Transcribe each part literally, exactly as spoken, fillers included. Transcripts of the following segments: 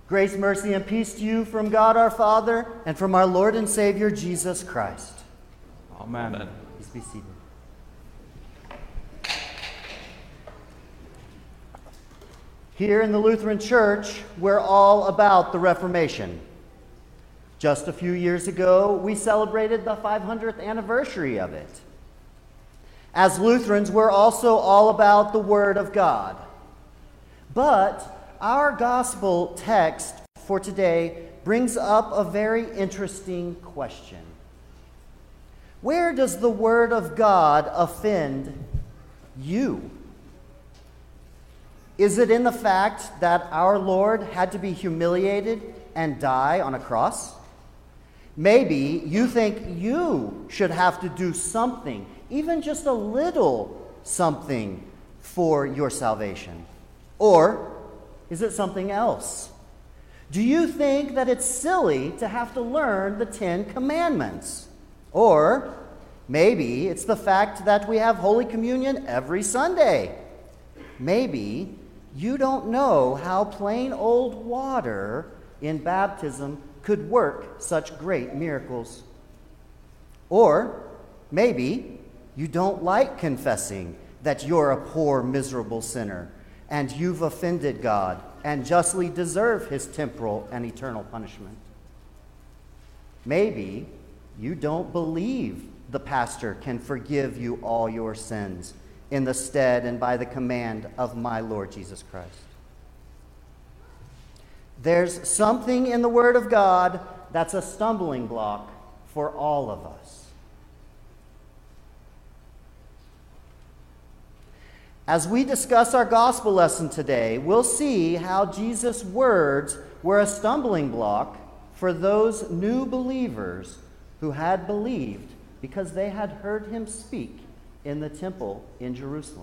Grace, mercy, and peace to you from God our Father and from our Lord and Savior, Jesus Christ. Amen. Please be seated. Here in the Lutheran Church, we're all about the Reformation. Just a few years ago, we celebrated the five hundredth anniversary of it. As Lutherans, we're also all about the Word of God. But our gospel text for today brings up a very interesting question. Where does the Word of God offend you? Is it in the fact that our Lord had to be humiliated and die on a cross? Maybe you think you should have to do something, even just a little something, for your salvation. Or is it something else? Do you think that it's silly to have to learn the Ten Commandments? Or maybe it's the fact that we have Holy Communion every Sunday. Maybe you don't know how plain old water in baptism could work such great miracles. Or maybe you don't like confessing that you're a poor, miserable sinner and you've offended God and justly deserve his temporal and eternal punishment. Maybe you don't believe the pastor can forgive you all your sins in the stead and by the command of my Lord Jesus Christ. There's something in the Word of God that's a stumbling block for all of us. As we discuss our gospel lesson today, we'll see how Jesus' words were a stumbling block for those new believers who had believed because they had heard him speak in the temple in Jerusalem.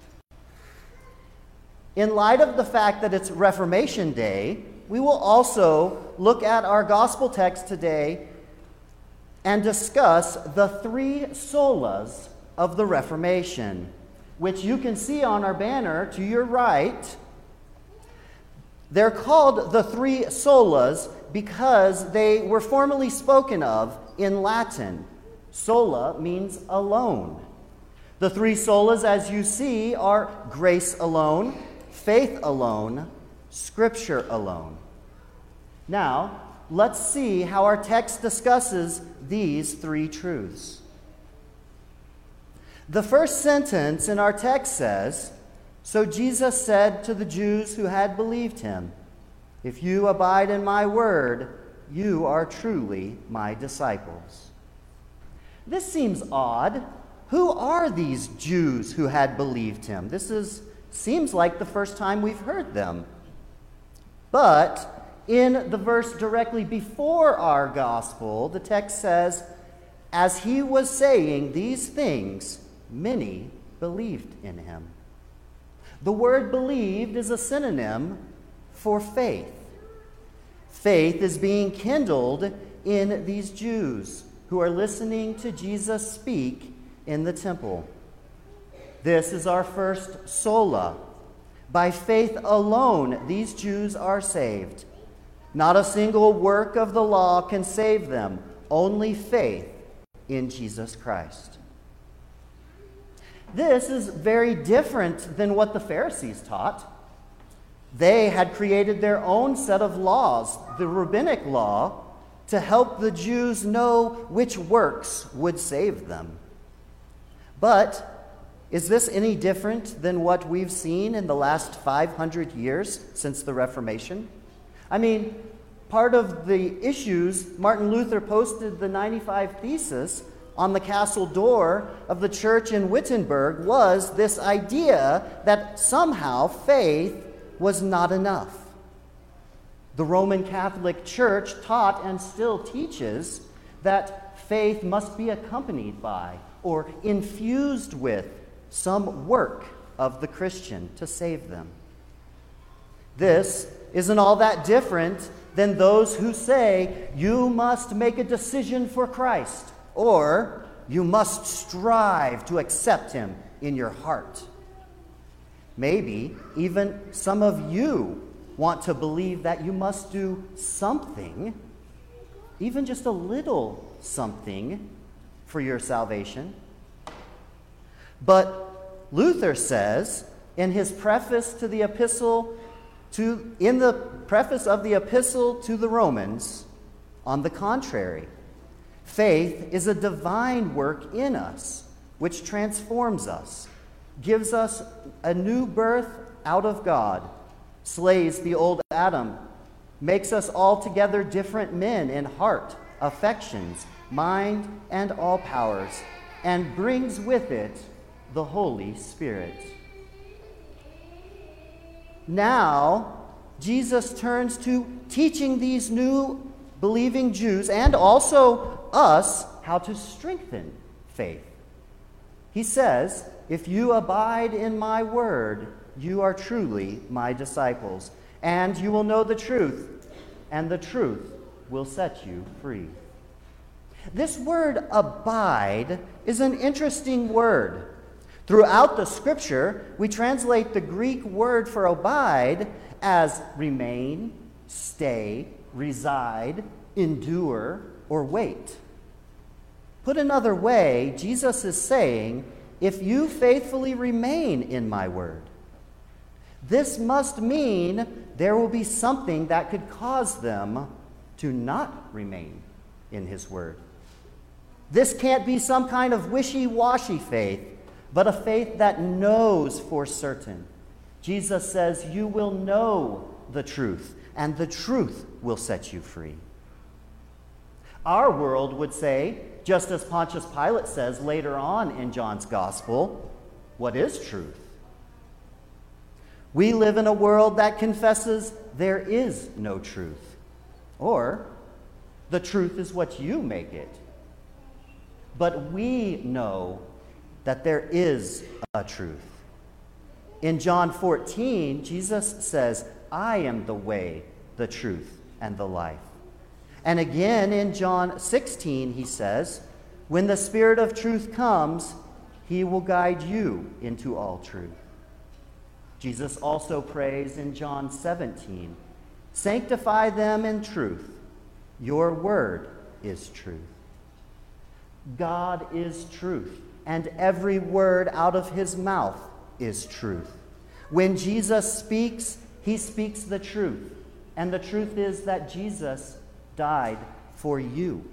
In light of the fact that it's Reformation Day, we will also look at our gospel text today and discuss the three solas of the Reformation, which you can see on our banner to your right. They're called the three solas because they were formerly spoken of in Latin. Sola means alone. The three solas, as you see, are grace alone, faith alone, Scripture alone. Now, let's see how our text discusses these three truths. The first sentence in our text says, "So Jesus said to the Jews who had believed him, 'If you abide in my word, you are truly my disciples.'" This seems odd. Who are these Jews who had believed him? This is seems like the first time we've heard them. But in the verse directly before our gospel, the text says, "As he was saying these things, many believed in him." The word believed is a synonym for faith. Faith is being kindled in these Jews who are listening to Jesus speak in the temple. This is our first sola. By faith alone, these Jews are saved. Not a single work of the law can save them, only faith in Jesus Christ. This is very different than what the Pharisees taught. They had created their own set of laws, the rabbinic law, to help the Jews know which works would save them. But is this any different than what we've seen in the last five hundred years since the Reformation? I mean, part of the issues, Martin Luther posted the ninety-five Thesis on the castle door of the church in Wittenberg, was this idea that somehow faith was not enough. The Roman Catholic Church taught and still teaches that faith must be accompanied by or infused with some work of the Christian to save them. This isn't all that different than those who say you must make a decision for Christ or you must strive to accept him in your heart. Maybe even some of you want to believe that you must do something, even just a little something, for your salvation. But Luther says in his preface to the epistle to in the preface of the epistle to the Romans, on the contrary, faith is a divine work in us, which transforms us, gives us a new birth out of God, slays the old Adam, makes us altogether different men in heart, affections, mind, and all powers, and brings with it the Holy Spirit. Now, Jesus turns to teaching these new believing Jews and also us how to strengthen faith. He says, "If you abide in my word, you are truly my disciples, and you will know the truth, and the truth will set you free." This word abide is an interesting word. Throughout the scripture, we translate the Greek word for abide as remain, stay, reside, endure, or wait. Put another way, Jesus is saying, if you faithfully remain in my word, this must mean there will be something that could cause them to not remain in his word. This can't be some kind of wishy-washy faith, but a faith that knows for certain. Jesus says, you will know the truth, and the truth will set you free. Our world would say, just as Pontius Pilate says later on in John's Gospel, what is truth? We live in a world that confesses there is no truth, or the truth is what you make it. But we know that there is a truth. In John fourteen, Jesus says, I am the way, the truth, and the life. And again in John sixteen, he says, when the Spirit of truth comes, he will guide you into all truth. Jesus also prays in John seventeen, sanctify them in truth. Your word is truth. God is truth, and every word out of his mouth is truth. When Jesus speaks, he speaks the truth, and the truth is that Jesus died for you.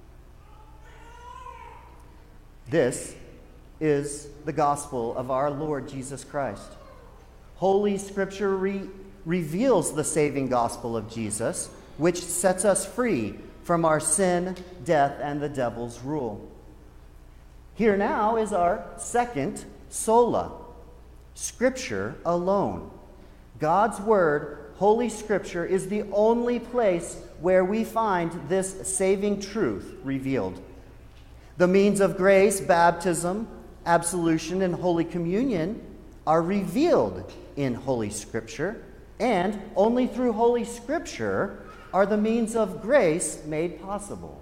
This is the gospel of our Lord Jesus Christ. Holy Scripture re- reveals the saving gospel of Jesus, which sets us free from our sin, death, and the devil's rule. Here now is our second sola, Scripture alone. God's Word, Holy Scripture, is the only place where we find this saving truth revealed. The means of grace, baptism, absolution, and Holy Communion are revealed in Holy Scripture, and only through Holy Scripture are the means of grace made possible.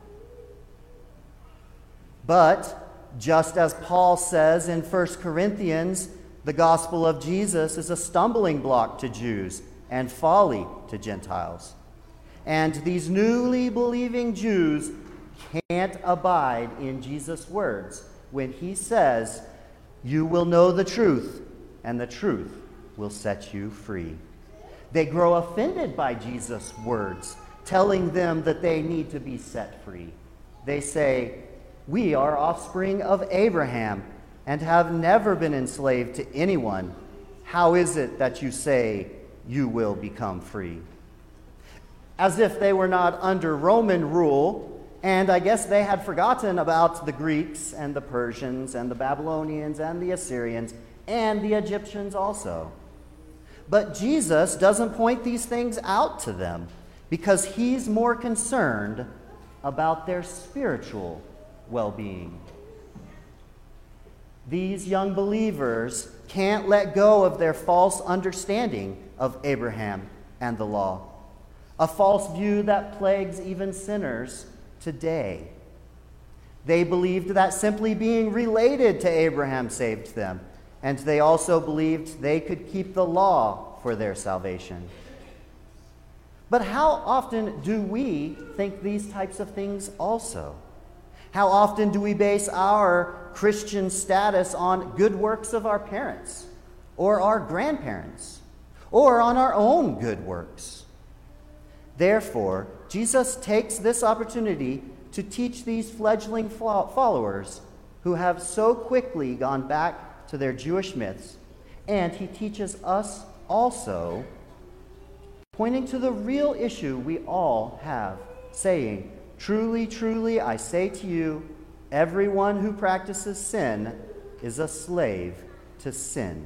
But just as Paul says in First Corinthians, the gospel of Jesus is a stumbling block to Jews and folly to Gentiles. And these newly believing Jews can't abide in Jesus' words when he says, you will know the truth, and the truth will set you free. They grow offended by Jesus' words, telling them that they need to be set free. They say, we are offspring of Abraham and have never been enslaved to anyone. How is it that you say you will become free? As if they were not under Roman rule, and I guess they had forgotten about the Greeks and the Persians and the Babylonians and the Assyrians and the Egyptians also. But Jesus doesn't point these things out to them because he's more concerned about their spiritual well-being. These young believers can't let go of their false understanding of Abraham and the law, a false view that plagues even sinners today. They believed that simply being related to Abraham saved them, and they also believed they could keep the law for their salvation. But how often do we think these types of things also? How often do we base our Christian status on good works of our parents or our grandparents or on our own good works? Therefore, Jesus takes this opportunity to teach these fledgling followers who have so quickly gone back to their Jewish myths, and he teaches us also, pointing to the real issue we all have, saying, "Truly, truly, I say to you, everyone who practices sin is a slave to sin."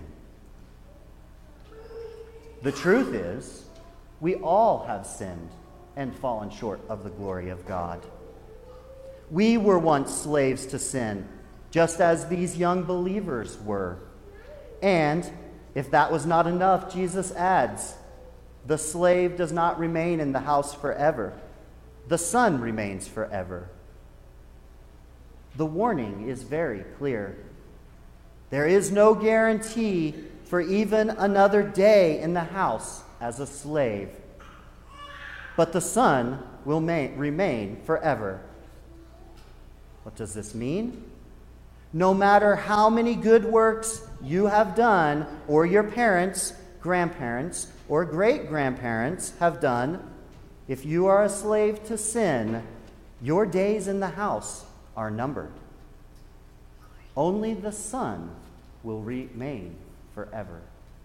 The truth is, we all have sinned and fallen short of the glory of God. We were once slaves to sin, just as these young believers were. And if that was not enough, Jesus adds, the slave does not remain in the house forever. The son remains forever. The warning is very clear. There is no guarantee for even another day in the house as a slave. But the son will ma- remain forever. What does this mean? No matter how many good works you have done, or your parents, grandparents, or great-grandparents have done, if you are a slave to sin, your days in the house are numbered. Only the Son will remain forever.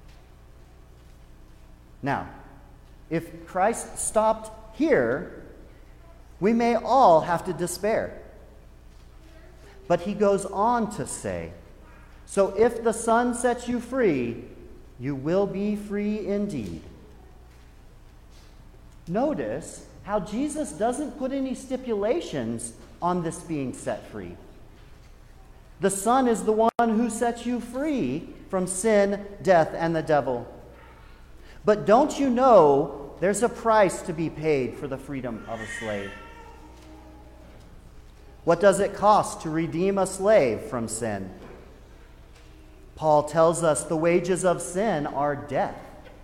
Now, if Christ stopped here, we may all have to despair. But he goes on to say, "So if the Son sets you free, you will be free indeed." Notice how Jesus doesn't put any stipulations on this being set free. The Son is the one who sets you free from sin, death, and the devil. But don't you know there's a price to be paid for the freedom of a slave? What does it cost to redeem a slave from sin? Paul tells us the wages of sin are death.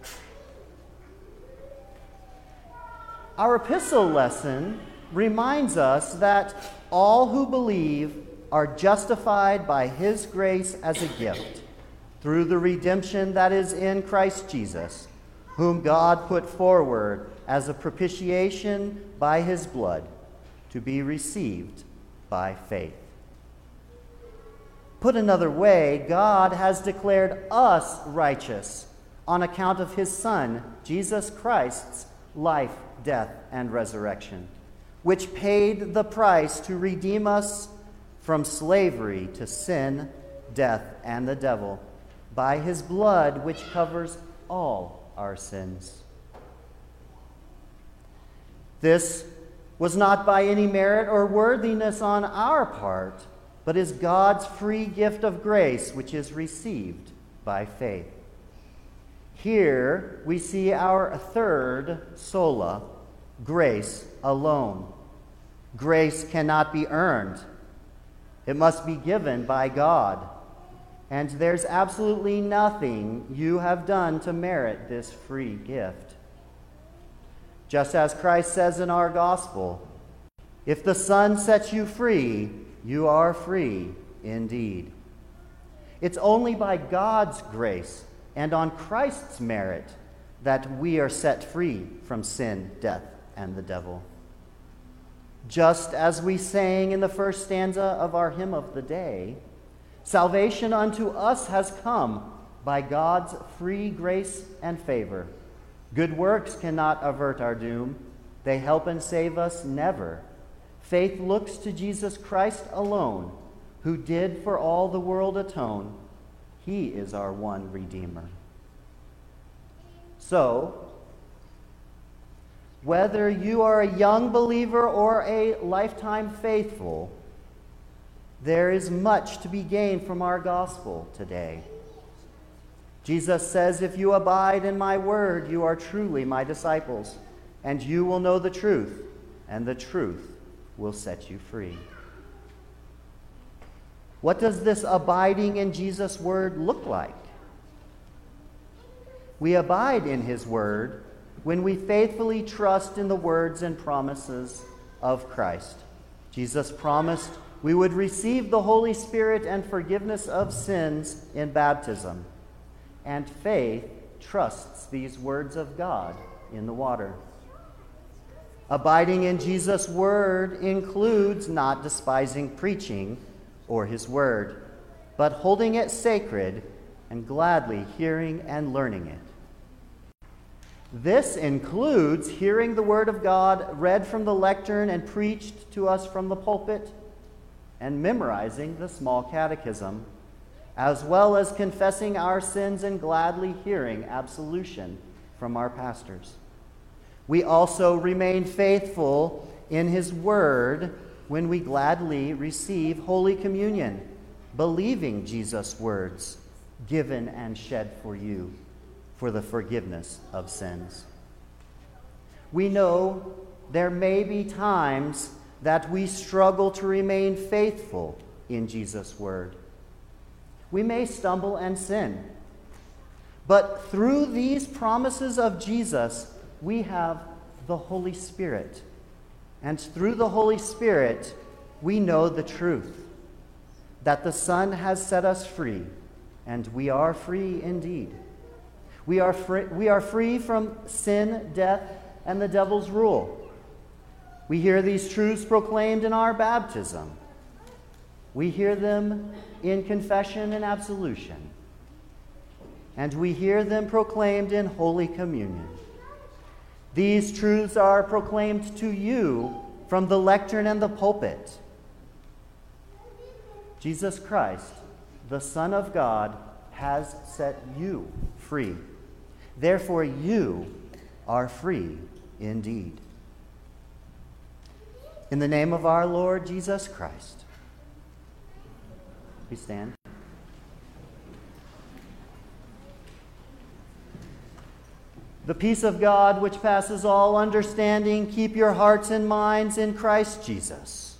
Our epistle lesson reminds us that all who believe are justified by his grace as a gift through the redemption that is in Christ Jesus, whom God put forward as a propitiation by his blood to be received by faith. Put another way, God has declared us righteous on account of his Son, Jesus Christ's life, death, and resurrection, which paid the price to redeem us from slavery to sin, death, and the devil by his blood, which covers all our sins. This was not by any merit or worthiness on our part, but is God's free gift of grace, which is received by faith. Here we see our third sola, grace alone. Grace cannot be earned. It must be given by God. And there's absolutely nothing you have done to merit this free gift. Just as Christ says in our gospel, if the Son sets you free, you are free indeed. It's only by God's grace and on Christ's merit that we are set free from sin, death, and the devil. Just as we sang in the first stanza of our hymn of the day, salvation unto us has come by God's free grace and favor. Good works cannot avert our doom. They help and save us never. Faith looks to Jesus Christ alone, who did for all the world atone. He is our one Redeemer. So, whether you are a young believer or a lifetime faithful, there is much to be gained from our gospel today. Jesus says, if you abide in my word, you are truly my disciples, and you will know the truth, and the truth will set you free. What does this abiding in Jesus' word look like? We abide in his word when we faithfully trust in the words and promises of Christ. Jesus promised we would receive the Holy Spirit and forgiveness of sins in baptism, and faith trusts these words of God in the water. Abiding in Jesus' word includes not despising preaching or his word, but holding it sacred and gladly hearing and learning it. This includes hearing the word of God read from the lectern and preached to us from the pulpit, and memorizing the small catechism, as well as confessing our sins and gladly hearing absolution from our pastors. We also remain faithful in his word when we gladly receive Holy Communion, believing Jesus' words, given and shed for you, for the forgiveness of sins. We know there may be times that we struggle to remain faithful in Jesus' word. We may stumble and sin. But through these promises of Jesus, we have the Holy Spirit. And through the Holy Spirit, we know the truth, that the Son has set us free, and we are free indeed. We are free, we are free from sin, death, and the devil's rule. We hear these truths proclaimed in our baptism. We hear them in confession and absolution. And we hear them proclaimed in Holy Communion. These truths are proclaimed to you from the lectern and the pulpit. Jesus Christ, the Son of God, has set you free. Therefore, you are free indeed. In the name of our Lord Jesus Christ, we stand. The peace of God, which passes all understanding, keep your hearts and minds in Christ Jesus.